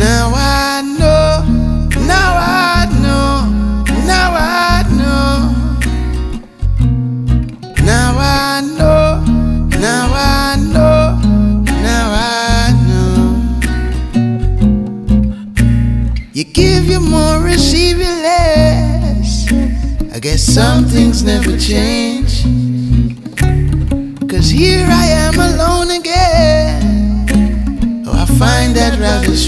Now I know, now I know, now I know. Now I know, now I know, now I know. You give, you more, receive, you less. I guess some things never change. 'Cause here I am alone again. Oh, I find that rather strange.